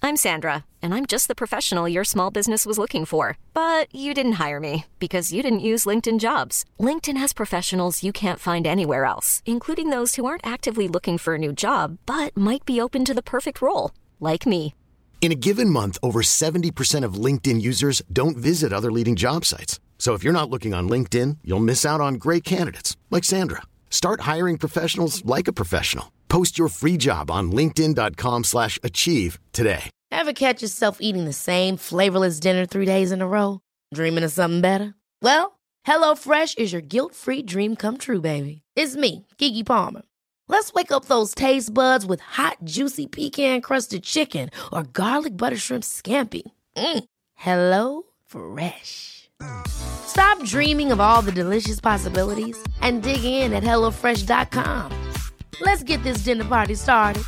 I'm Sandra, and I'm just the professional your small business was looking for. But you didn't hire me because you didn't use LinkedIn Jobs. LinkedIn has professionals you can't find anywhere else, including those who aren't actively looking for a new job, but might be open to the perfect role, like me. In a given month, over 70% of LinkedIn users don't visit other leading job sites. So if you're not looking on LinkedIn, you'll miss out on great candidates like Sandra. Start hiring professionals like a professional. Post your free job on linkedin.com/achieve today. Ever catch yourself eating the same flavorless dinner 3 days in a row? Dreaming of something better? Well, HelloFresh is your guilt-free dream come true, baby. It's me, Keke Palmer. Let's wake up those taste buds with hot, juicy pecan-crusted chicken or garlic butter shrimp scampi. Hello Fresh. Stop dreaming of all the delicious possibilities and dig in at HelloFresh.com. Let's get this dinner party started.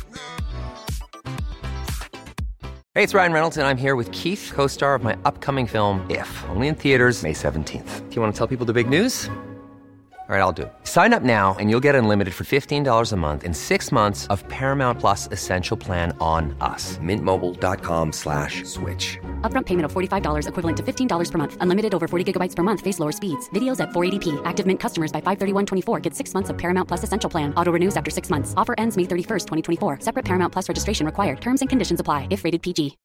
Hey, it's Ryan Reynolds, and I'm here with Keith, co-star of my upcoming film, If, only in theaters May 17th. Do you want to tell people the big news? All right, I'll do it. Sign up now and you'll get unlimited for $15 a month and 6 months of Paramount Plus Essential Plan on us. MintMobile.com/switch. Upfront payment of $45 equivalent to $15 per month. Unlimited over 40 gigabytes per month. Face lower speeds. Videos at 480p. Active Mint customers by 531.24 get 6 months of Paramount Plus Essential Plan. Auto renews after 6 months. Offer ends May 31st, 2024. Separate Paramount Plus registration required. Terms and conditions apply if rated PG.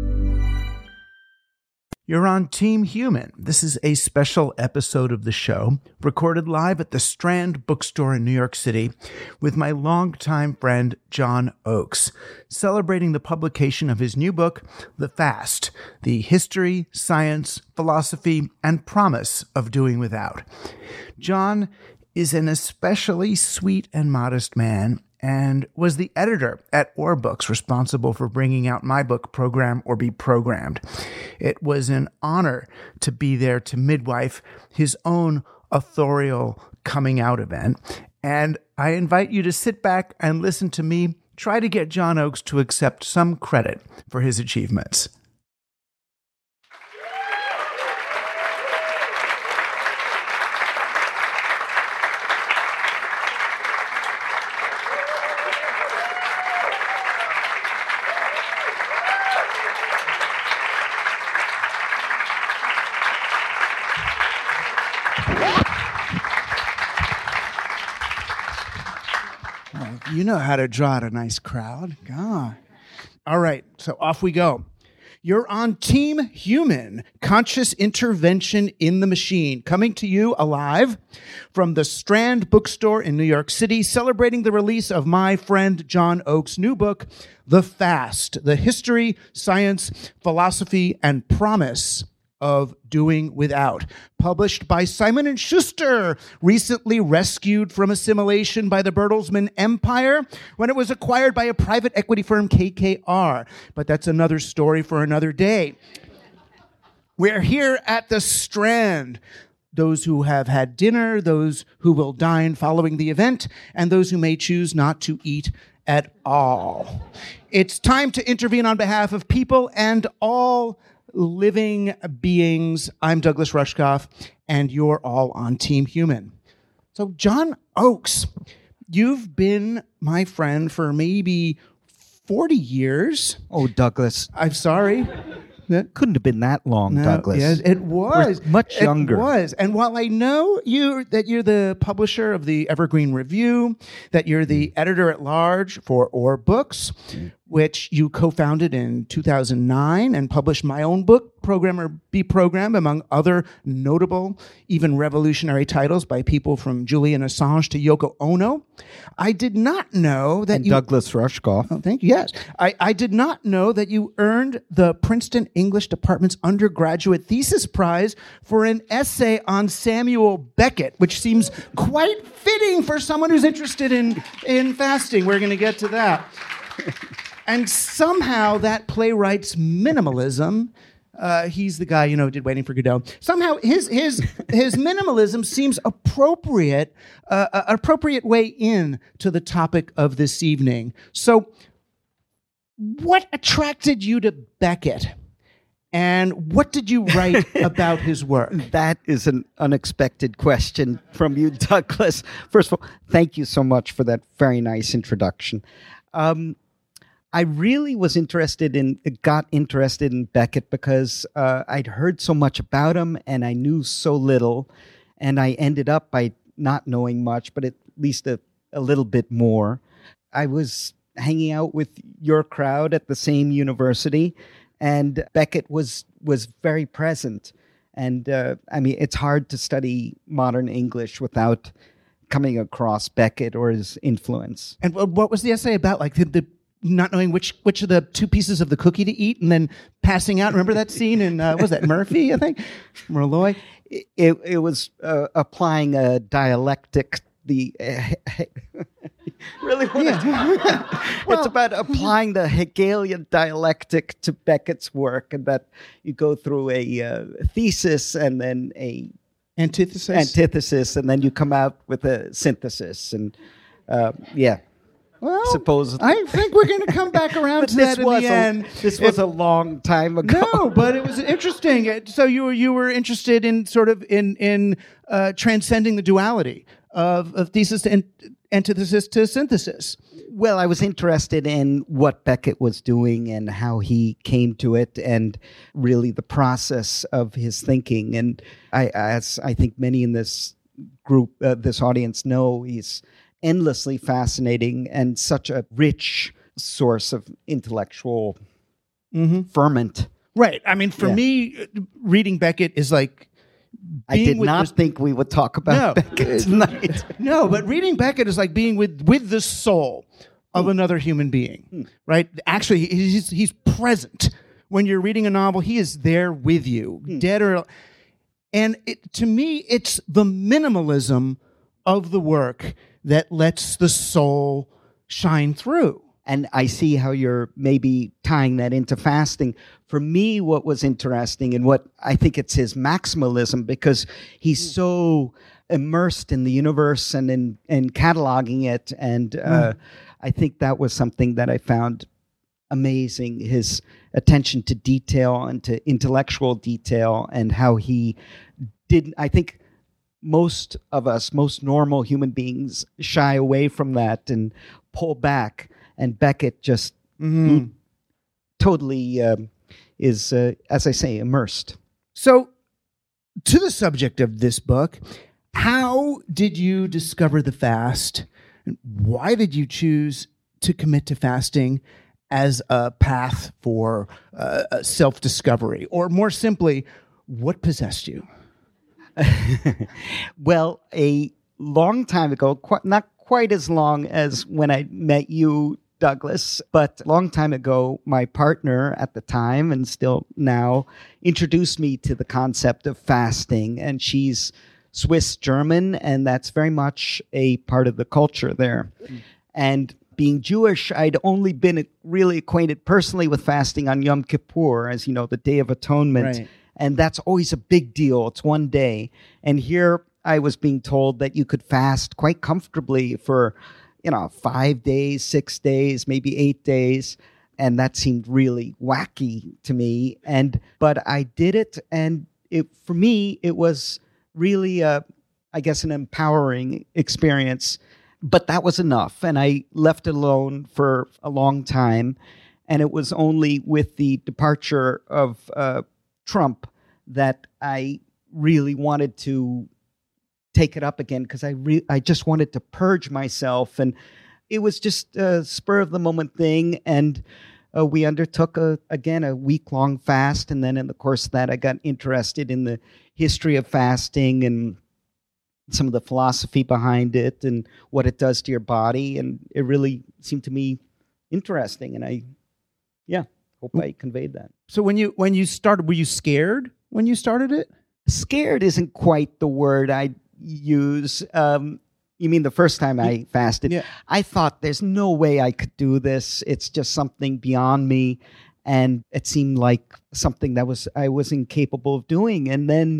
You're on Team Human. This is a special episode of the show, recorded live at the Strand Bookstore in New York City with my longtime friend, John Oakes, celebrating the publication of his new book, The Fast, The History, Science, Philosophy, and Promise of Doing Without. John is an especially sweet and modest man, and was the editor at Or Books, responsible for bringing out my book, Program or Be Programmed. It was an honor to be there to midwife his own authorial coming out event. And I invite you to sit back and listen to me try to get John Oakes to accept some credit for his achievements. You know how to draw out a nice crowd. God. All right, so off we go. You're on Team Human, Conscious Intervention in the Machine, coming to you alive from the Strand Bookstore in New York City, celebrating the release of my friend John Oakes' new book, The Fast, The History, Science, Philosophy, and Promise of Doing Without, published by Simon & Schuster, recently rescued from assimilation by the Bertelsmann Empire when it was acquired by a private equity firm, KKR. But that's another story for another day. We're here at the Strand. Those who have had dinner, those who will dine following the event, and those who may choose not to eat at all. It's time to intervene on behalf of people and all living beings. I'm Douglas Rushkoff, and you're all on Team Human. So, John Oakes, you've been my friend for maybe 40 years. Oh, Douglas. I'm sorry. That couldn't have been that long, Douglas. Yes, it was. We're much younger. It was. And while I know that you're the publisher of the Evergreen Review, that you're the editor at large for Or Books, which you co-founded in 2009 and published my own book, Program or Be Programmed, among other notable, even revolutionary titles by people from Julian Assange to Yoko Ono. I did not know that Douglas Rushkoff. Oh, thank you. Yes. I did not know that you earned the Princeton English Department's undergraduate thesis prize for an essay on Samuel Beckett, which seems quite fitting for someone who's interested in fasting. We're going to get to that. And somehow that playwright's minimalism, he's the guy, did Waiting for Godot. Somehow his minimalism seems appropriate way in to the topic of this evening. So what attracted you to Beckett? And what did you write about his work? That is an unexpected question from you, Douglas. First of all, thank you so much for that very nice introduction. I really got interested in Beckett because I'd heard so much about him and I knew so little. And I ended up by not knowing much, but at least a little bit more. I was hanging out with your crowd at the same university, and Beckett was very present. And it's hard to study modern English without coming across Beckett or his influence. And what was the essay about? Like the not knowing which of the two pieces of the cookie to eat, and then passing out. Remember that scene in was that Murphy? I think Merloy. It was applying a dialectic. Really? It's about applying the Hegelian dialectic to Beckett's work, and that you go through a thesis and then a antithesis, and then you come out with a synthesis. And Well, supposedly. I think we're going to come back around to that in the end. This was a long time ago. No, but it was interesting. So you were interested in sort of in transcending the duality of thesis to antithesis to synthesis. Well, I was interested in what Beckett was doing and how he came to it, and really the process of his thinking. And as I think many in this group, this audience know, he's endlessly fascinating and such a rich source of intellectual ferment. Right. I mean, for me, reading Beckett is like... I did not think we would talk about Beckett tonight. No, but reading Beckett is like being with the soul of another human being, right? Actually, he's present. When you're reading a novel, he is there with you, dead or... And to me, it's the minimalism of the work that lets the soul shine through. And I see how you're maybe tying that into fasting. For me, what was interesting, and what I think it's his maximalism, because he's so immersed in the universe and in cataloging it. And I think that was something that I found amazing, his attention to detail and to intellectual detail, and how he didn't, I think most of us, most normal human beings, shy away from that and pull back. And Beckett just totally is, as I say, immersed. So, to the subject of this book, how did you discover the fast? Why did you choose to commit to fasting as a path for self-discovery? Or more simply, what possessed you? Well, a long time ago, not quite as long as when I met you, Douglas, but a long time ago, my partner at the time, and still now, introduced me to the concept of fasting. And she's Swiss-German, and that's very much a part of the culture there. And being Jewish, I'd only been really acquainted personally with fasting on Yom Kippur, as you know, the Day of Atonement. Right. And that's always a big deal. It's one day. And here I was being told that you could fast quite comfortably for 5 days, 6 days, maybe 8 days. And that seemed really wacky to me. But I did it. And for me, it was really, I guess, an empowering experience. But that was enough. And I left it alone for a long time. And it was only with the departure of Trump that I really wanted to take it up again, because I just wanted to purge myself. And it was just a spur of the moment thing. And we undertook a week-long fast. And then in the course of that, I got interested in the history of fasting and some of the philosophy behind it and what it does to your body. And it really seemed to me interesting. And I hope I conveyed that. So when you started, were you scared when you started it? Scared isn't quite the word I'd use. You mean the first time I fasted? Yeah. I thought there's no way I could do this. It's just something beyond me. And it seemed like something that I was incapable of doing. And then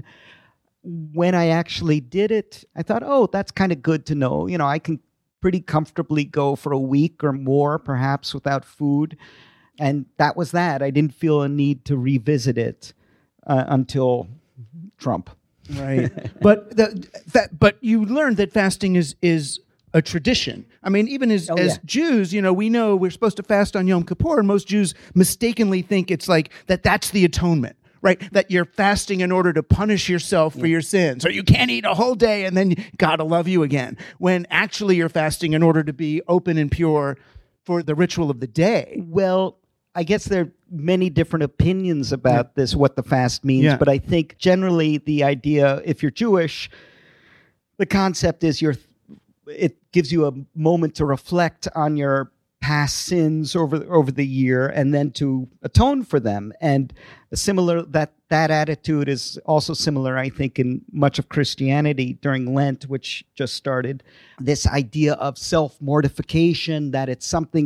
when I actually did it, I thought, oh, that's kind of good to know. I can pretty comfortably go for a week or more, perhaps, without food. And that was that. I didn't feel a need to revisit it until Trump. Right. But you learned that fasting is a tradition. I mean, even as Jews, we know we're supposed to fast on Yom Kippur, and most Jews mistakenly think it's like that's the atonement, right? That you're fasting in order to punish yourself for your sins, or you can't eat a whole day and then God will love you again. When actually you're fasting in order to be open and pure for the ritual of the day. Well, I guess there are many different opinions about this, what the fast means, but I think generally the idea, if you're Jewish, the concept is it gives you a moment to reflect on your past sins over the year and then to atone for them. And that attitude is also similar, I think, in much of Christianity during Lent, which just started. This idea of self-mortification, that it's something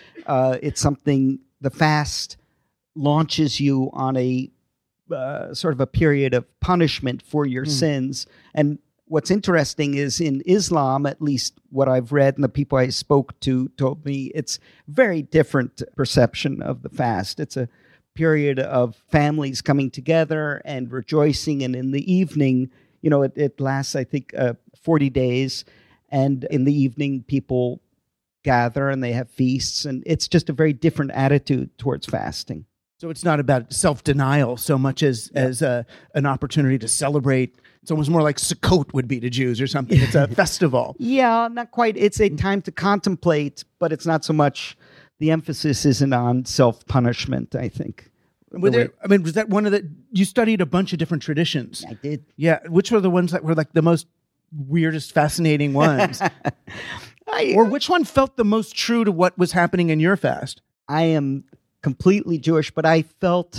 the fast launches you on a sort of a period of punishment for your sins. And what's interesting is in Islam, at least what I've read and the people I spoke to told me, it's very different perception of the fast. It's a period of families coming together and rejoicing. And in the evening, it lasts, I think, 40 days. And in the evening, people gather and they have feasts. And it's just a very different attitude towards fasting. So it's not about self-denial so much as an opportunity to celebrate. It's almost more like Sukkot would be to Jews or something. It's a festival. Yeah, not quite. It's a time to contemplate, but it's not so much, the emphasis isn't on self-punishment, I think. Was that one of you studied a bunch of different traditions? I did. Yeah. Which were the ones that were like the most weirdest, fascinating ones? Or which one felt the most true to what was happening in your fast? I am completely Jewish, but I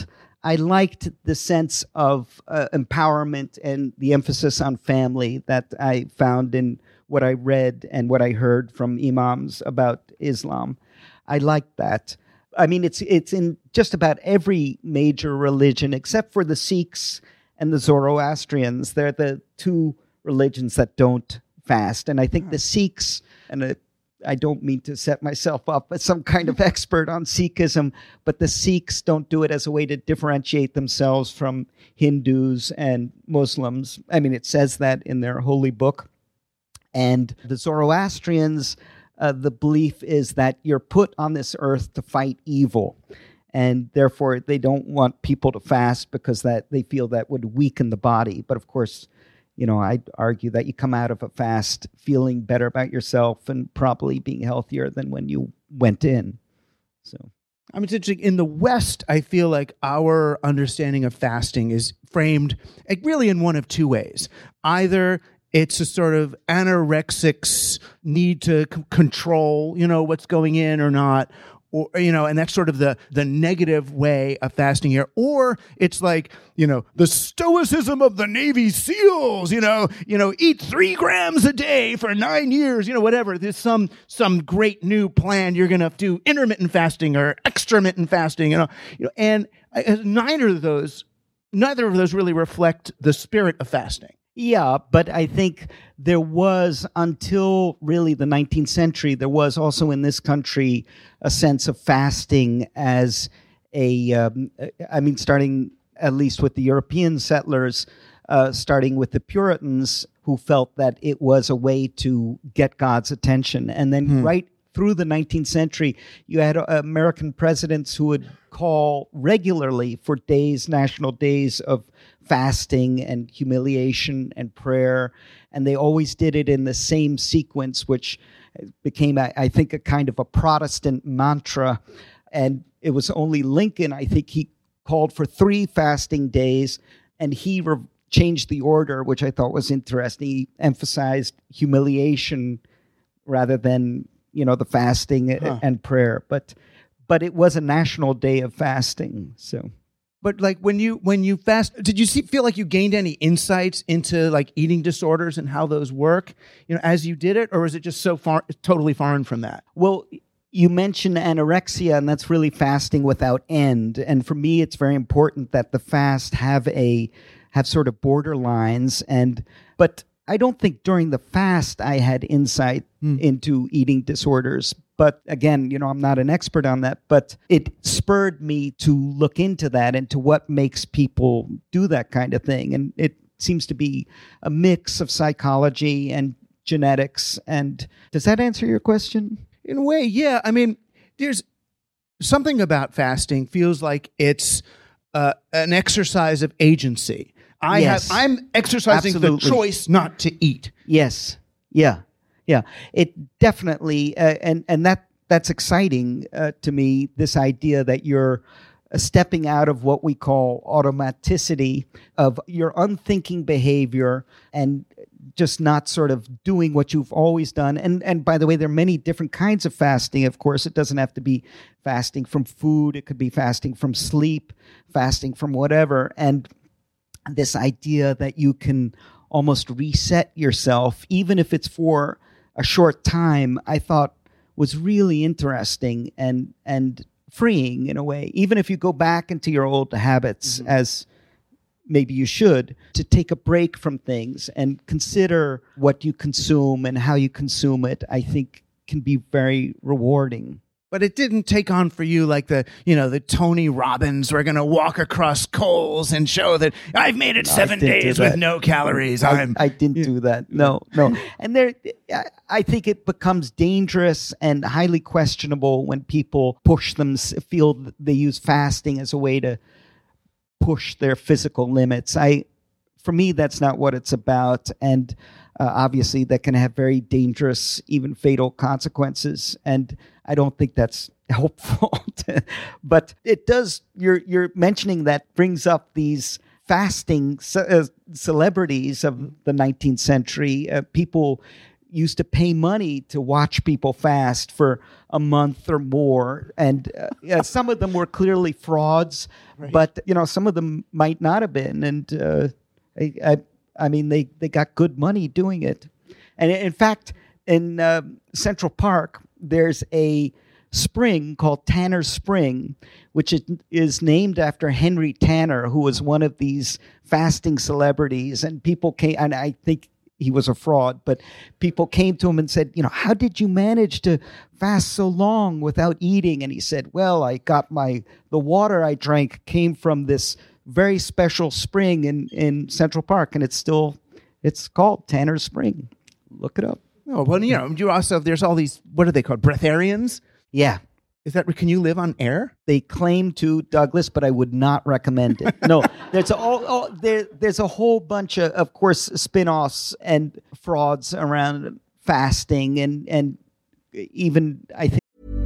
liked the sense of empowerment and the emphasis on family that I found in what I read and what I heard from imams about Islam. I liked that. I mean, it's in just about every major religion except for the Sikhs and the Zoroastrians. They're the two religions that don't fast. And I think the Sikhs, and I don't mean to set myself up as some kind of expert on Sikhism, but the Sikhs don't do it as a way to differentiate themselves from Hindus and Muslims. I mean, it says that in their holy book. And the Zoroastrians, the belief is that you're put on this earth to fight evil. And therefore, they don't want people to fast because they feel that would weaken the body. But of course, I'd argue that you come out of a fast feeling better about yourself and probably being healthier than when you went in. So, I mean, it's interesting. In the West, I feel like our understanding of fasting is framed really in one of two ways. Either it's a sort of anorexic's need to control, what's going in or not, or, and that's sort of the negative way of fasting here. Or it's like, the stoicism of the Navy SEALs, eat 3 grams a day for 9 years, whatever. There's some great new plan. You're going to do intermittent fasting or extramittent fasting, and neither of those really reflect the spirit of fasting. Yeah, but I think there was, until really the 19th century, there was also in this country a sense of fasting as starting at least with the European settlers, starting with the Puritans, who felt that it was a way to get God's attention. And then right through the 19th century, you had American presidents who would call regularly for national days of fasting and humiliation and prayer. And they always did it in the same sequence, which became, I think, a kind of a Protestant mantra. And it was only Lincoln, I think he called for 3 fasting days, and he changed the order, which I thought was interesting. He emphasized humiliation rather than the fasting and prayer, but it was a national day of fasting. So, but like when you fast, did you feel like you gained any insights into like eating disorders and how those work, as you did it, or is it just totally foreign from that? Well, you mentioned anorexia, and that's really fasting without end. And for me, it's very important that the fast have sort of borderlines, but I don't think during the fast I had insight into eating disorders. But again, I'm not an expert on that, but it spurred me to look into that and to what makes people do that kind of thing. And it seems to be a mix of psychology and genetics. And does that answer your question? In a way, yeah. I mean, there's something about fasting feels like it's an exercise of agency. I'm exercising Absolutely. the choice not to eat. Yes. Yeah. Yeah. It definitely, and that's exciting to me, this idea that you're stepping out of what we call automaticity, of your unthinking behavior and just not sort of doing what you've always done. And by the way, there are many different kinds of fasting. Of course, it doesn't have to be fasting from food. It could be fasting from sleep, fasting from whatever. And this idea that you can almost reset yourself, even if it's for a short time, I thought was really interesting and freeing in a way. Even if you go back into your old habits, as maybe you should, to take a break from things and consider what you consume and how you consume it, I think can be very rewarding. But it didn't take on for you like the Tony Robbins, we're going to walk across coals and show that I've made it 7 days with no calories. I didn't do that. No. And I think it becomes dangerous and highly questionable when people feel they use fasting as a way to push their physical limits. For me, that's not what it's about. And obviously that can have very dangerous, even fatal consequences. And I don't think that's helpful. But it does, you're mentioning that brings up these fasting celebrities of the 19th century. People used to pay money to watch people fast for a month or more. And some of them were clearly frauds, right. But some of them might not have been. And I mean, they got good money doing it. And in fact, in Central Park, there's a spring called Tanner Spring, which is named after Henry Tanner, who was one of these fasting celebrities. And people came, and I think he was a fraud, but people came to him and said, how did you manage to fast so long without eating? And he said, well, I got the water I drank came from this very special spring in Central Park, and it's called Tanner Spring. Look it up. Oh, well, you also, there's all these, what are they called? Breatharians? Yeah. Can you live on air? They claim to, Douglas, but I would not recommend it. No, there's a whole bunch of course, spin-offs and frauds around fasting and even, I think.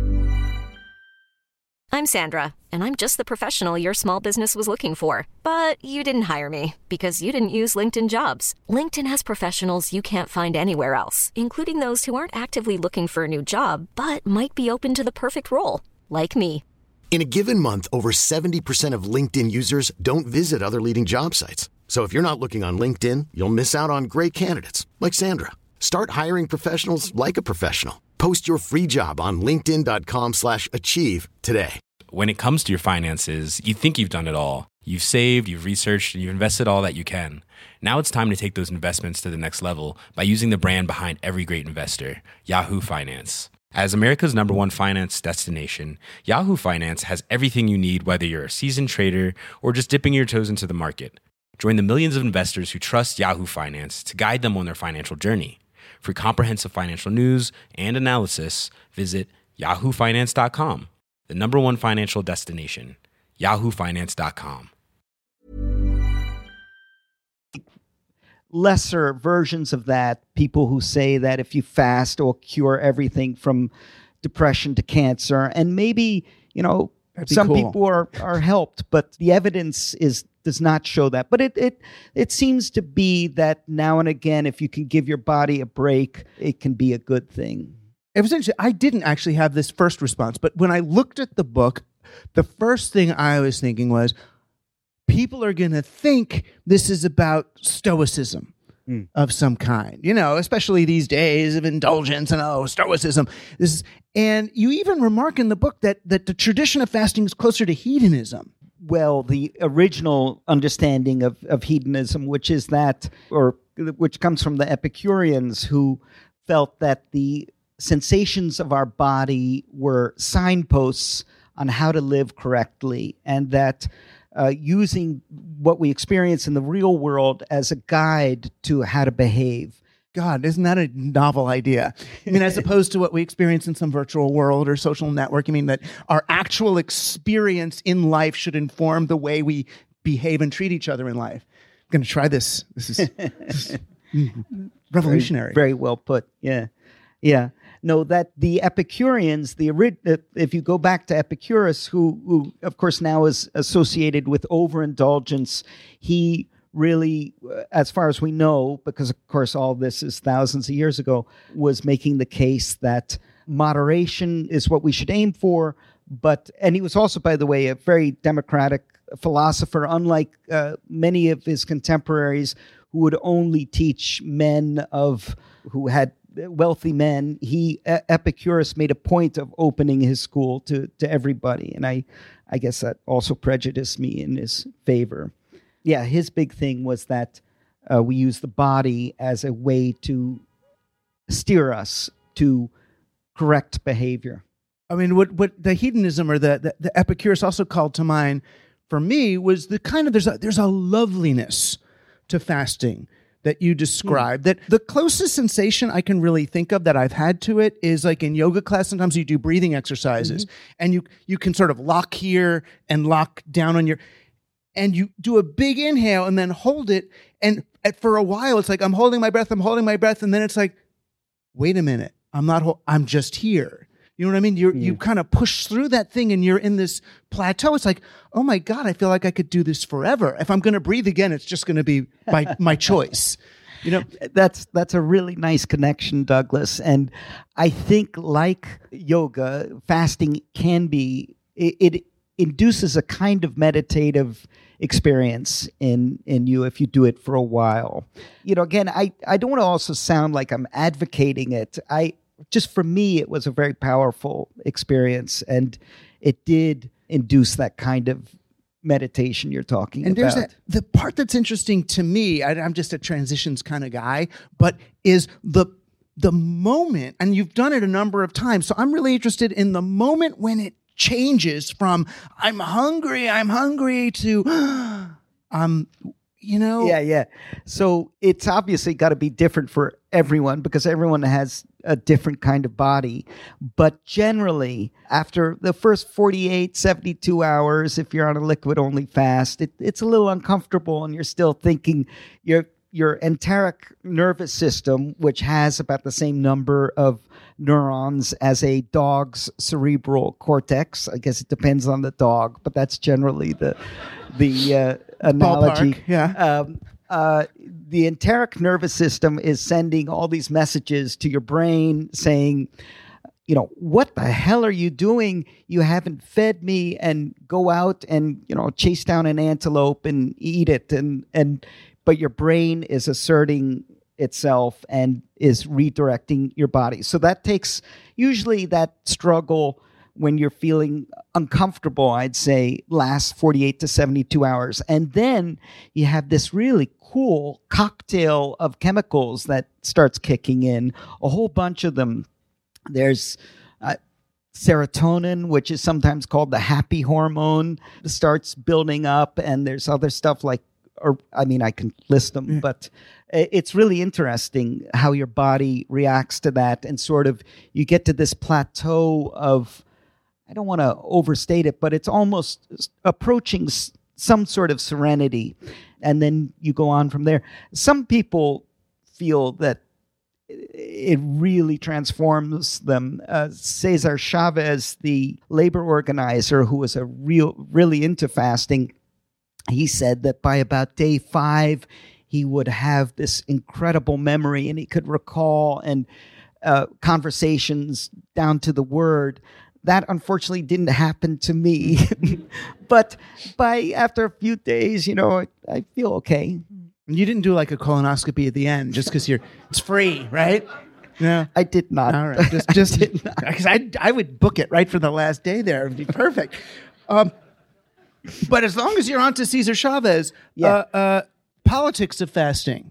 I'm Sandra, and I'm just the professional your small business was looking for. But you didn't hire me because you didn't use LinkedIn Jobs. LinkedIn has professionals you can't find anywhere else, including those who aren't actively looking for a new job, but might be open to the perfect role, like me. In a given month, over 70% of LinkedIn users don't visit other leading job sites. So if you're not looking on LinkedIn, you'll miss out on great candidates like Sandra. Start hiring professionals like a professional. Post your free job on linkedin.com/achieve today. When it comes to your finances, you think you've done it all. You've saved, you've researched, and you've invested all that you can. Now it's time to take those investments to the next level by using the brand behind every great investor, Yahoo Finance. As America's #1 finance destination, Yahoo Finance has everything you need, whether you're a seasoned trader or just dipping your toes into the market. Join the millions of investors who trust Yahoo Finance to guide them on their financial journey. For comprehensive financial news and analysis, visit yahoofinance.com. The #1 financial destination, yahoofinance.com. Lesser versions of that, people who say that if you fast, it will cure everything from depression to cancer. And maybe, some people are helped, but the evidence does not show that. But it seems to be that now and again, if you can give your body a break, it can be a good thing. It was interesting. I didn't actually have this first response, but when I looked at the book, the first thing I was thinking was, people are going to think this is about stoicism of some kind, especially these days of indulgence and stoicism. And you even remark in the book that the tradition of fasting is closer to hedonism. Well, the original understanding of hedonism, which comes from the Epicureans, who felt that the sensations of our body were signposts on how to live correctly, and that using what we experience in the real world as a guide to how to behave. God, isn't that a novel idea? I mean, as opposed to what we experience in some virtual world or social network, I mean, that our actual experience in life should inform the way we behave and treat each other in life. I'm going to try this. This is revolutionary. Very well put. Yeah. Yeah. No, that the Epicureans, if you go back to Epicurus, who of course now is associated with overindulgence, he really, as far as we know, because of course all this is thousands of years ago, was making the case that moderation is what we should aim for. And he was also, by the way, a very democratic philosopher, unlike many of his contemporaries who would only teach who had wealthy men. Epicurus made a point of opening his school to everybody, and I guess that also prejudiced me in his favor. Yeah, his big thing was that we use the body as a way to steer us to correct behavior. I mean, what the hedonism or the Epicurus also called to mind for me was the kind of there's a loveliness to fasting that you described. That the closest sensation I can really think of that I've had to it is like in yoga class. Sometimes you do breathing exercises, and you can sort of lock here and lock down on and you do a big inhale and then hold it. And for a while, it's like, I'm holding my breath. And then it's like, wait a minute. I'm just here. You know what I mean? You kind of push through that thing and you're in this plateau. It's like, oh my God, I feel like I could do this forever. If I'm going to breathe again, it's just going to be by my choice. You know, that's a really nice connection, Douglas. And I think like yoga, fasting can be, it induces a kind of meditative experience in you if you do it for a while. You know, again, I don't want to also sound like I'm advocating it. Just for me, it was a very powerful experience, and it did induce that kind of meditation you're talking about. And there's the part that's interesting to me, I'm just a transitions kind of guy, but is the moment, and you've done it a number of times, so I'm really interested in the moment when it changes from I'm hungry to Yeah. So it's obviously got to be different for everyone because everyone has a different kind of body. But generally, after the first 48, 72 hours, if you're on a liquid-only fast, it's a little uncomfortable and you're still thinking your enteric nervous system, which has about the same number of neurons as a dog's cerebral cortex. I guess it depends on the dog, but that's generally the analogy. Ballpark, yeah. The enteric nervous system is sending all these messages to your brain saying, you know, what the hell are you doing? You haven't fed me, and go out and, you know, chase down an antelope and eat it. But your brain is asserting itself and is redirecting your body. So that takes usually that struggle when you're feeling uncomfortable, I'd say, lasts 48 to 72 hours. And then you have this really cool cocktail of chemicals that starts kicking in, a whole bunch of them. There's serotonin, which is sometimes called the happy hormone, starts building up. And there's other stuff like, I can list them, but it's really interesting how your body reacts to that. And sort of you get to this plateau of, I don't want to overstate it, but it's almost approaching some sort of serenity. And then you go on from there. Some people feel that it really transforms them. Cesar Chavez, the labor organizer who was really into fasting, he said that by about day 5, he would have this incredible memory and he could recall and conversations down to the word. That unfortunately didn't happen to me. But after a few days, you know, I feel okay. You didn't do like a colonoscopy at the end just because it's free, right? No, I did not. All right, just because I would book it right for the last day there. It would be perfect. But as long as you're on to Cesar Chavez, politics of fasting.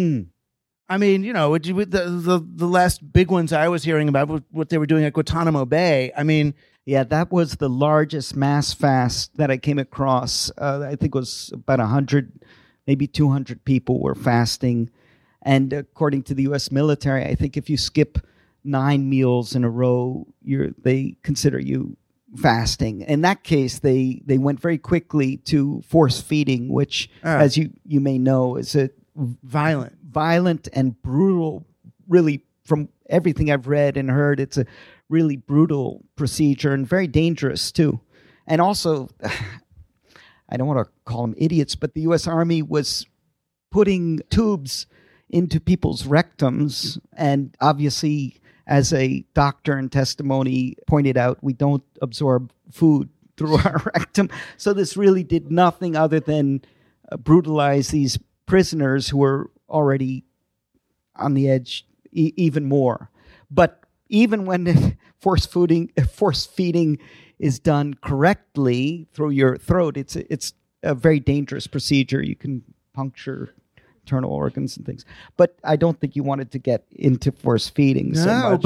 I mean, you know, the last big ones I was hearing about what they were doing at Guantanamo Bay. I mean, yeah, that was the largest mass fast that I came across. I think it was about 100, maybe 200 people were fasting. And according to the U.S. military, I think if you skip 9 meals in a row, they consider you fasting. In that case, they went very quickly to force feeding, which, as you may know, is a violent and brutal, really, from everything I've read and heard, it's a really brutal procedure and very dangerous too. And also, I don't want to call them idiots, but the U.S. Army was putting tubes into people's rectums, and obviously, as a doctor in testimony pointed out, we don't absorb food through our rectum. So this really did nothing other than brutalize these prisoners who were already on the edge even more. But even when force feeding is done correctly through your throat, it's a very dangerous procedure. You can puncture internal organs and things. But I don't think you wanted to get into force feeding so much.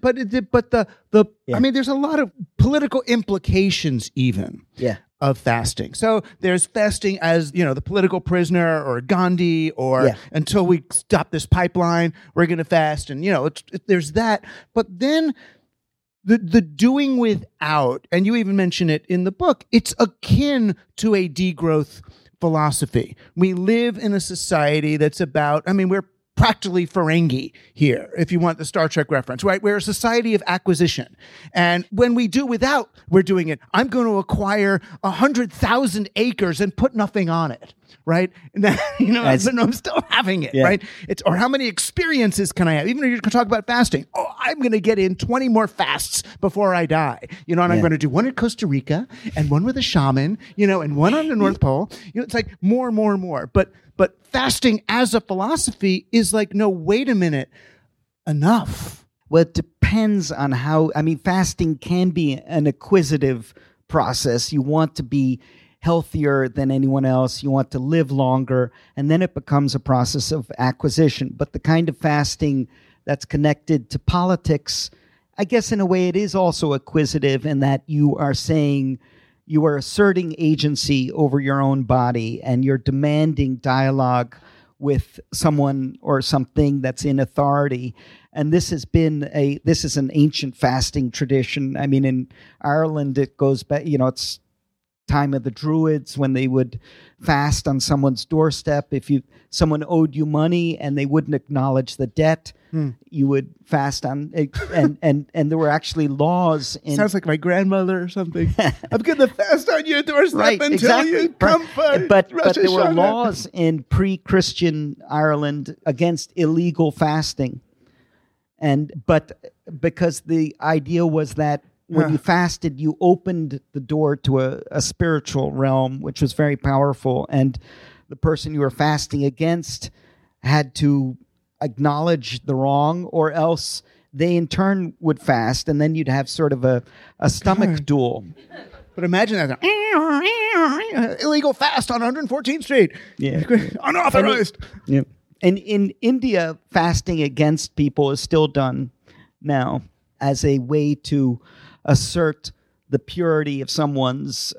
I mean, there's a lot of political implications even of fasting. So there's fasting as, the political prisoner or Gandhi or until we stop this pipeline, we're going to fast. And, there's that. But then the doing without, and you even mention it in the book, it's akin to a degrowth philosophy. We live in a society that's about, we're practically Ferengi here, if you want the Star Trek reference, right? We're a society of acquisition. And when we do without, we're doing it. I'm going to acquire 100,000 acres and put nothing on it, right? And then, but I'm still having it, right? Or how many experiences can I have? Even if you're going to talk about fasting, I'm going to get in 20 more fasts before I die, and I'm going to do one in Costa Rica and one with a shaman, and one on the North Pole. It's like more and more and more. But fasting as a philosophy is like, no, wait a minute, enough. Well, it depends on how, fasting can be an acquisitive process. You want to be healthier than anyone else. You want to live longer. And then it becomes a process of acquisition. But the kind of fasting that's connected to politics, I guess in a way it is also acquisitive in that you are saying, you are asserting agency over your own body and you're demanding dialogue with someone or something that's in authority. And this is an ancient fasting tradition. In Ireland, it goes back, it's time of the Druids when they would fast on someone's doorstep. If someone owed you money and they wouldn't acknowledge the debt, you would fast on and there were actually laws in sounds like my grandmother or something. I'm gonna fast on your doorstep until you come for but there were laws in pre-Christian Ireland against illegal fasting. But because the idea was that when you fasted, you opened the door to a spiritual realm, which was very powerful. And the person you were fasting against had to acknowledge the wrong, or else they in turn would fast. And then you'd have sort of a stomach duel. But imagine that. Illegal fast on 114th Street. Yeah. Unauthorized. And in India, fasting against people is still done now as a way to assert the purity of someone's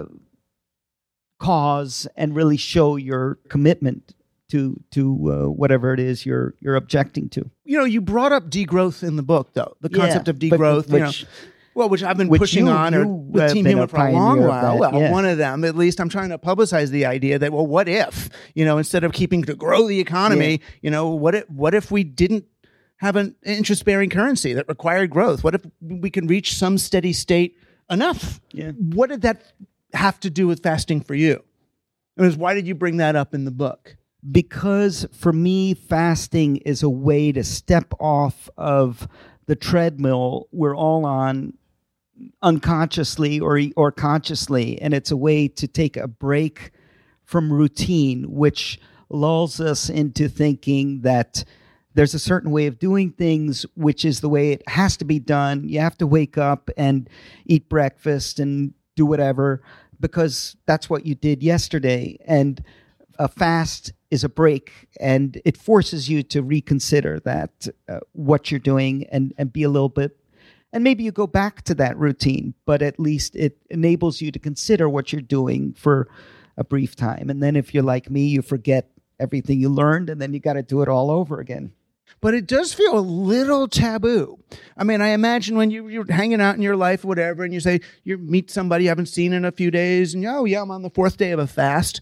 cause and really show your commitment to whatever it is you're objecting to. You brought up degrowth in the book, though. The concept of degrowth, which I've been pushing with Team Human for a long while. One of them, at least, I'm trying to publicize the idea that, what if, instead of keeping to grow the economy, what if we didn't have an interest-bearing currency that required growth? What if we can reach some steady state enough? Yeah. What did that have to do with fasting for you? Why did you bring that up in the book? Because for me, fasting is a way to step off of the treadmill we're all on unconsciously or consciously, and it's a way to take a break from routine, which lulls us into thinking that there's a certain way of doing things, which is the way it has to be done. You have to wake up and eat breakfast and do whatever because that's what you did yesterday. And a fast is a break, and it forces you to reconsider that what you're doing and be a little bit, and maybe you go back to that routine, but at least it enables you to consider what you're doing for a brief time. And then if you're like me, you forget everything you learned, and then you got to do it all over again. But it does feel a little taboo. I mean, I imagine when you're hanging out in your life, whatever, and you say, you meet somebody you haven't seen in a few days, and oh yeah, I'm on the 4th day of a fast.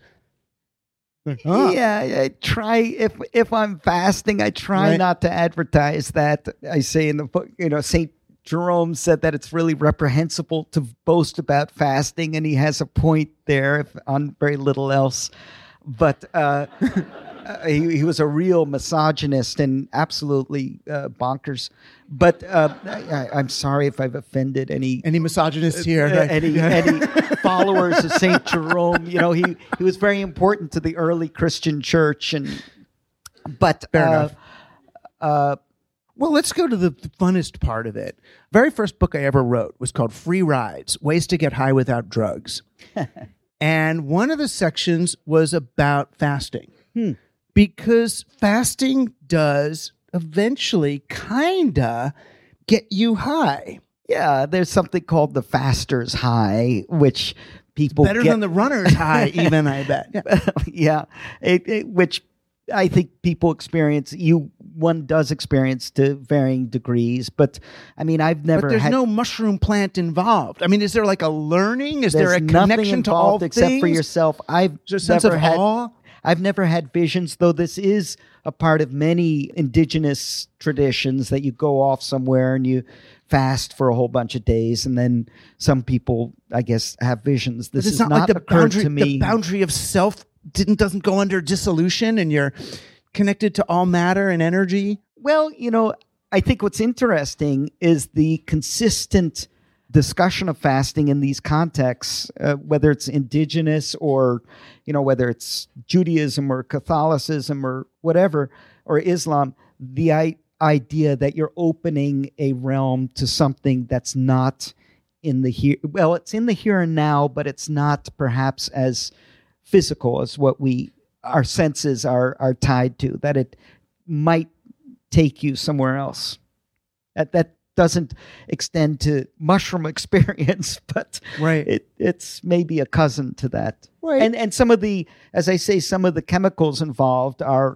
Huh. Yeah, I try, if I'm fasting, I try not to advertise that. I say in the book, St. Jerome said that it's really reprehensible to boast about fasting, and he has a point there, if on very little else. But he was a real misogynist and absolutely bonkers. But I'm sorry if I've offended any misogynists here. Any followers of Saint Jerome. He was very important to the early Christian church. But fair enough. Well, let's go to the funnest part of it. Very first book I ever wrote was called Free Rides: Ways to Get High Without Drugs. And one of the sections was about fasting. Because fasting does eventually kinda get you high. Yeah, there's something called the faster's high, which people better than the runner's high, even, I bet. Yeah, which I think people experience. One does experience to varying degrees, but I mean, I've never. But there's no mushroom plant involved. I mean, is there like a learning? Is there a connection to all except things? For yourself? I've a sense of awe. I've never had visions, though this is a part of many indigenous traditions that you go off somewhere and you fast for a whole bunch of days, and then some people, I guess, have visions. This is not like the boundary, to me. The boundary of self doesn't go under dissolution, and you're connected to all matter and energy. Well, I think what's interesting is the consistent discussion of fasting in these contexts, whether it's indigenous or, whether it's Judaism or Catholicism or whatever, or Islam, the idea that you're opening a realm to something that's not in the here. Well, it's in the here and now, but it's not perhaps as physical as what our senses are tied to, that it might take you somewhere else. That doesn't extend to mushroom experience, but it's maybe a cousin to that. Right. And some of the, as I say, some of the chemicals involved are,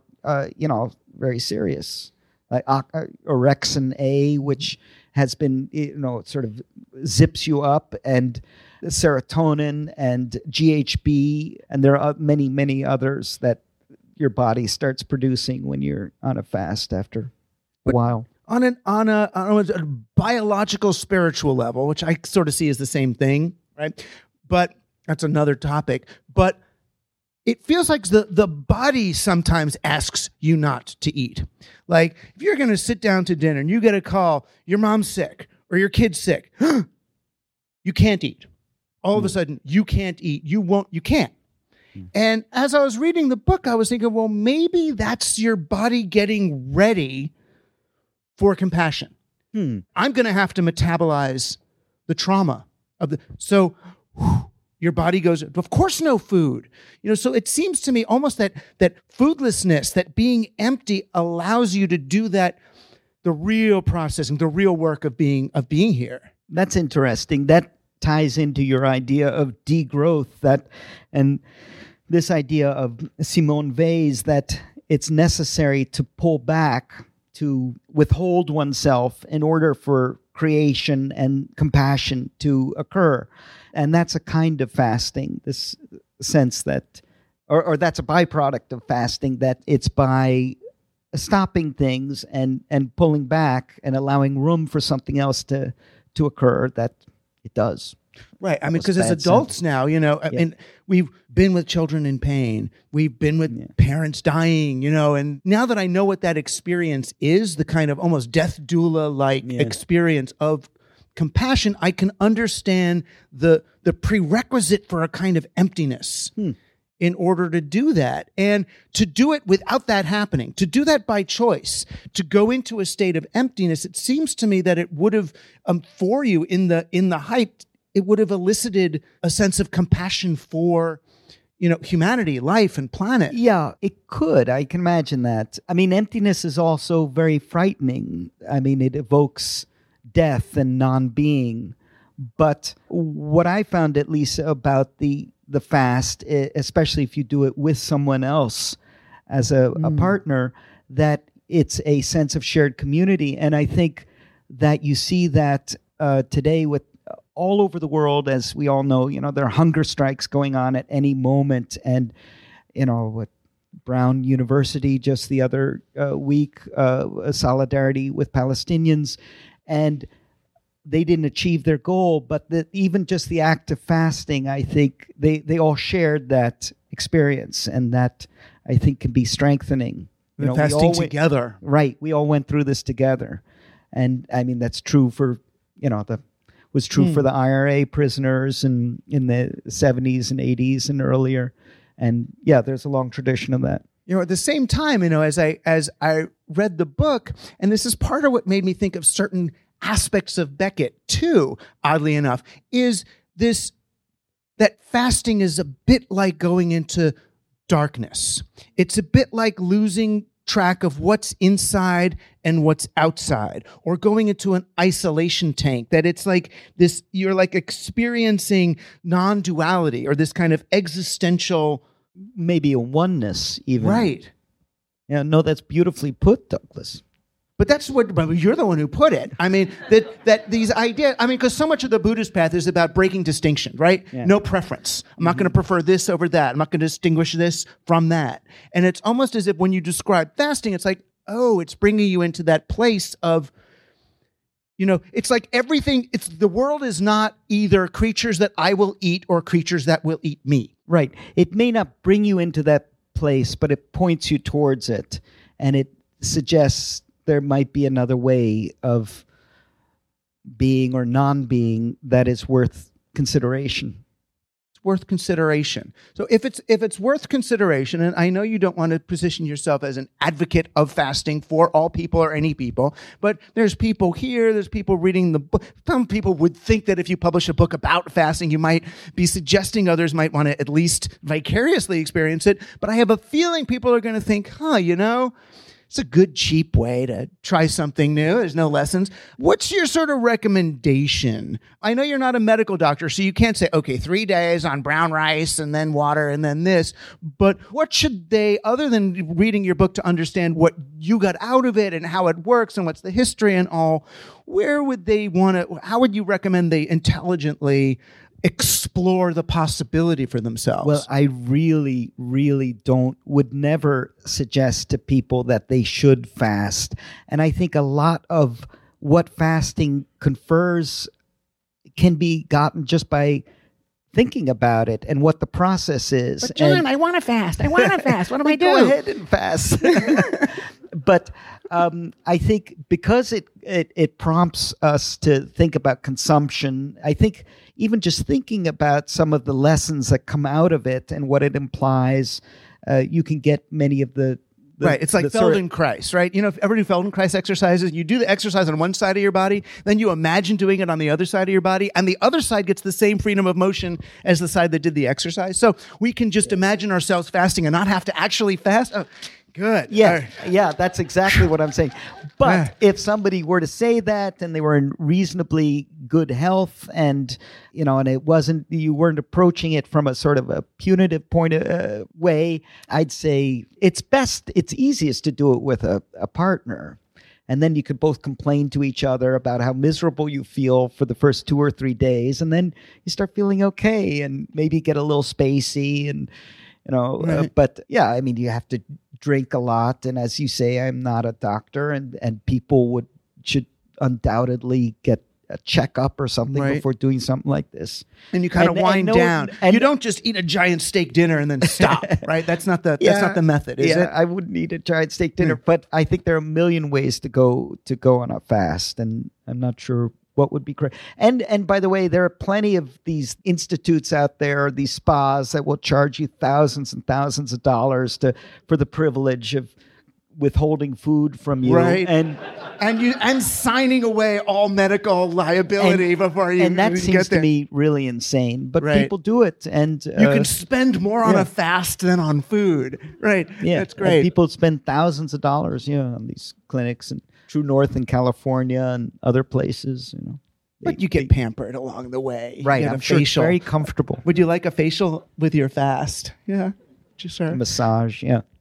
very serious. Like orexin A, which has been, sort of zips you up, and serotonin and GHB, and there are many, many others that your body starts producing when you're on a fast after a while. On a biological, spiritual level, which I sort of see as the same thing, right? But that's another topic. But it feels like the body sometimes asks you not to eat. Like, if you're going to sit down to dinner and you get a call, your mom's sick or your kid's sick, you can't eat. All of a sudden, you can't eat. You can't. And as I was reading the book, I was thinking, well, maybe that's your body getting ready for compassion. I'm going to have to metabolize the trauma of so your body goes, of course, no food. So it seems to me almost that foodlessness, that being empty allows you to do that, the real processing, the real work of being here. That's interesting. That ties into your idea of degrowth, and this idea of Simone Weil's, that it's necessary to pull back, to withhold oneself in order for creation and compassion to occur. And that's a kind of fasting, this sense that, or that's a byproduct of fasting, that it's by stopping things and pulling back and allowing room for something else to occur, that it does. Right. I mean, because as adults now, I mean, we've been with children in pain. We've been with parents dying, and now that I know what that experience is, the kind of almost death doula-like experience of compassion, I can understand the prerequisite for a kind of emptiness in order to do that. And to do it without that happening, to do that by choice, to go into a state of emptiness, it seems to me that it would have, for you in the height, it would have elicited a sense of compassion for, humanity, life, and planet. Yeah, it could. I can imagine that. I mean, emptiness is also very frightening. I mean, it evokes death and non-being. But what I found, at least about the fast, especially if you do it with someone else, as a partner, that it's a sense of shared community. And I think that you see that today with all over the world, as we all know, there are hunger strikes going on at any moment. And, with Brown University just the other week, solidarity with Palestinians, and they didn't achieve their goal, but even just the act of fasting, I think they all shared that experience, and that I think can be strengthening. Fasting together. Right. We all went through this together. And I mean, that's true for, was true for the IRA prisoners in the 70s and 80s and earlier. And yeah, there's a long tradition of that. At the same time, as I read the book, and this is part of what made me think of certain aspects of Beckett too, oddly enough, is this, that fasting is a bit like going into darkness. It's a bit like losing track of what's inside and what's outside, or going into an isolation tank, that it's like this, you're like experiencing non-duality, or this kind of existential, maybe a oneness even. Right. Yeah, no, that's beautifully put, Douglas. But that's what, but you're the one who put it. I mean, that these ideas, because so much of the Buddhist path is about breaking distinction, right? Yeah. No preference. I'm not going to prefer this over that. I'm not going to distinguish this from that. And it's almost as if when you describe fasting, it's like, oh, it's bringing you into that place of, it's like everything, the world is not either creatures that I will eat or creatures that will eat me. Right. It may not bring you into that place, but it points you towards it. And it suggests there might be another way of being or non-being that is worth consideration. It's worth consideration. So if it's worth consideration, and I know you don't want to position yourself as an advocate of fasting for all people or any people, but there's people here, there's people reading the book. Some people would think that if you publish a book about fasting, you might be suggesting others might want to at least vicariously experience it. But I have a feeling people are going to think, it's a good, cheap way to try something new. There's no lessons. What's your sort of recommendation? I know you're not a medical doctor, so you can't say, okay, 3 days on brown rice and then water and then this. But what should they, other than reading your book to understand what you got out of it and how it works and what's the history and all, where would they want to, how would you recommend they intelligently explore the possibility for themselves? Well, I really, really would never suggest to people that they should fast. And I think a lot of what fasting confers can be gotten just by thinking about it and what the process is. But John, I want to fast. What do I do? Go ahead and fast. But I think because it prompts us to think about consumption, I think even just thinking about some of the lessons that come out of it and what it implies, you can get many of the right. It's like Feldenkrais, right? If you ever do Feldenkrais exercises, you do the exercise on one side of your body, then you imagine doing it on the other side of your body, and the other side gets the same freedom of motion as the side that did the exercise. So we can just imagine ourselves fasting and not have to actually fast. Oh, good. Yeah, yeah, that's exactly what I'm saying. But if somebody were to say that and they were in reasonably good health and, and you weren't approaching it from a sort of a punitive point of way, I'd say it's easiest to do it with a partner. And then you could both complain to each other about how miserable you feel for the first 2 or 3 days. And then you start feeling okay and maybe get a little spacey and, but yeah, I mean, you have to drink a lot. And as you say, I'm not a doctor and people should undoubtedly get a checkup or something before doing something like this. And you kind of wind down. And you don't just eat a giant steak dinner and then stop, right? That's not the method, is it? I wouldn't eat a giant steak dinner, but I think there are a million ways to go on a fast, and I'm not sure what would be correct. And by the way, there are plenty of these institutes out there, these spas that will charge you thousands and thousands of dollars for the privilege of withholding food from you, right? And signing away all medical liability before you. And that seems to me really insane. But people do it, and you can spend more on a fast than on food, right? Yeah, that's great. And people spend thousands of dollars, on these clinics and True North in California and other places, But you get pampered along the way. Right, You get I'm a sure it's facial. very comfortable. Would you like a facial with your fast? Yeah, just Massage, yeah.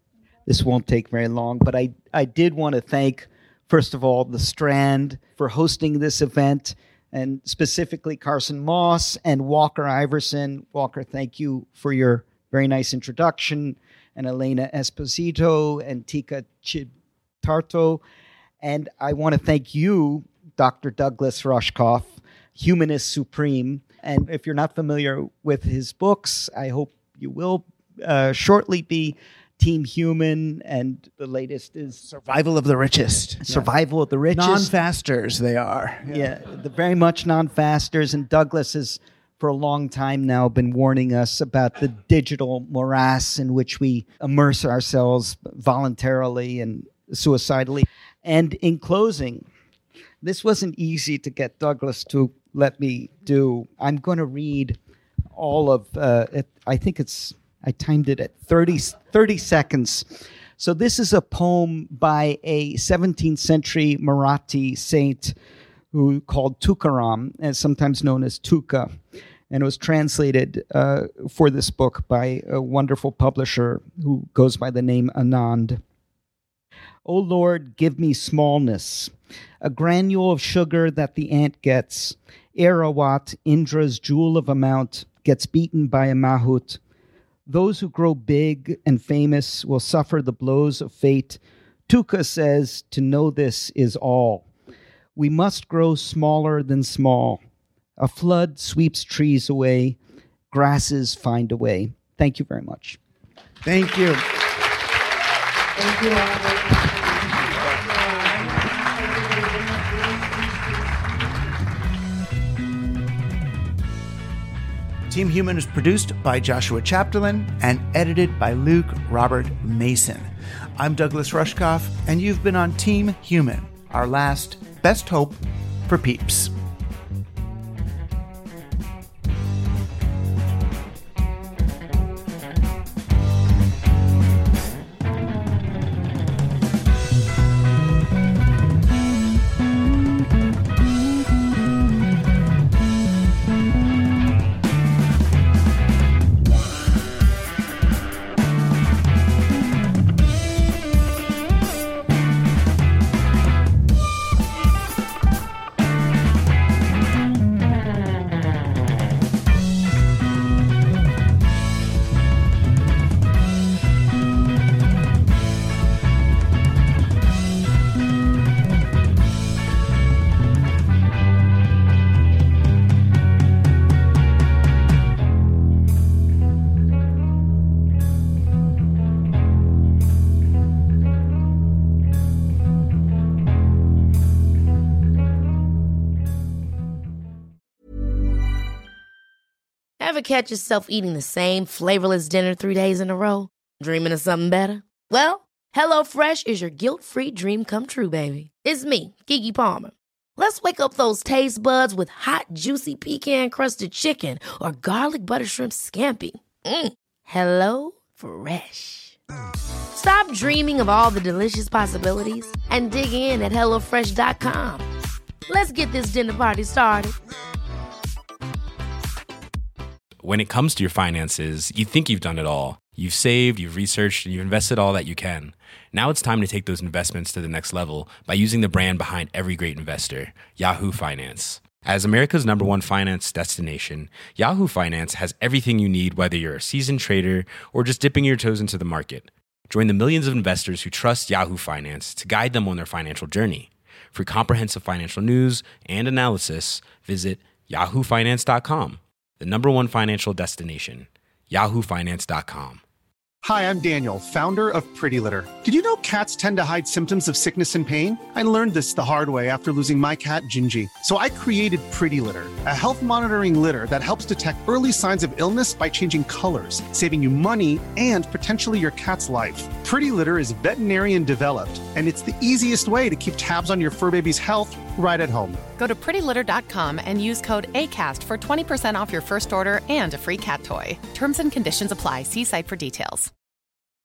this won't take very long, but I did want to thank, first of all, the Strand for hosting this event, and specifically Carson Moss and Walker Iverson. Walker, thank you for your very nice introduction, and Elena Esposito and Tika Chitarto. And I want to thank you, Dr. Douglas Rushkoff, Humanist Supreme. And if you're not familiar with his books, I hope you will shortly be. Team Human, and the latest is Survival of the Richest. Survival of the Richest. Non-fasters they are. Yeah, the very much non-fasters. And Douglas has, for a long time now, been warning us about the digital morass in which we immerse ourselves voluntarily and suicidally. And in closing, this wasn't easy to get Douglas to let me do. I'm going to read all of it. I think I timed it at 30 seconds. So this is a poem by a 17th century Marathi saint who called Tukaram, and sometimes known as Tuka. And it was translated for this book by a wonderful publisher who goes by the name Anand. O Lord, give me smallness, a granule of sugar that the ant gets. Erawat, Indra's jewel of amount, gets beaten by a mahout. Those who grow big and famous will suffer the blows of fate. Tuka says, to know this is all. We must grow smaller than small. A flood sweeps trees away. Grasses find a way. Thank you very much. Thank you. Thank you, Robert. Team Human is produced by Joshua Chapdelaine and edited by Luke Robert Mason. I'm Douglas Rushkoff, and you've been on Team Human, our last best hope for peeps. Ever catch yourself eating the same flavorless dinner 3 days in a row? Dreaming of something better? Well, HelloFresh is your guilt-free dream come true, baby. It's me, Keke Palmer. Let's wake up those taste buds with hot, juicy pecan-crusted chicken or garlic butter shrimp scampi. Hello Fresh. Stop dreaming of all the delicious possibilities and dig in at HelloFresh.com. Let's get this dinner party started. When it comes to your finances, you think you've done it all. You've saved, you've researched, and you've invested all that you can. Now it's time to take those investments to the next level by using the brand behind every great investor, Yahoo Finance. As America's #1 finance destination, Yahoo Finance has everything you need, whether you're a seasoned trader or just dipping your toes into the market. Join the millions of investors who trust Yahoo Finance to guide them on their financial journey. For comprehensive financial news and analysis, visit yahoofinance.com. The #1 financial destination, yahoofinance.com. Hi, I'm Daniel, founder of Pretty Litter. Did you know cats tend to hide symptoms of sickness and pain? I learned this the hard way after losing my cat, Gingy. So I created Pretty Litter, a health monitoring litter that helps detect early signs of illness by changing colors, saving you money and potentially your cat's life. Pretty Litter is veterinarian developed, and it's the easiest way to keep tabs on your fur baby's health right at home. Go to prettylitter.com and use code ACAST for 20% off your first order and a free cat toy. Terms and conditions apply. See site for details.